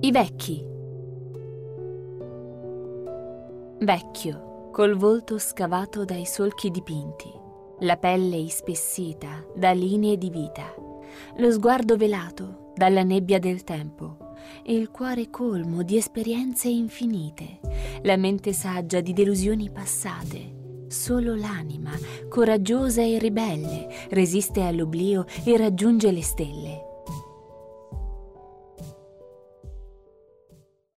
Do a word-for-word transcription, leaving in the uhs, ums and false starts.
I vecchi. Vecchio, col volto scavato dai solchi dipinti, la pelle ispessita da linee di vita, lo sguardo velato dalla nebbia del tempo, il cuore colmo di esperienze infinite, la mente saggia di delusioni passate. Solo l'anima, coraggiosa e ribelle, resiste all'oblio e raggiunge le stelle.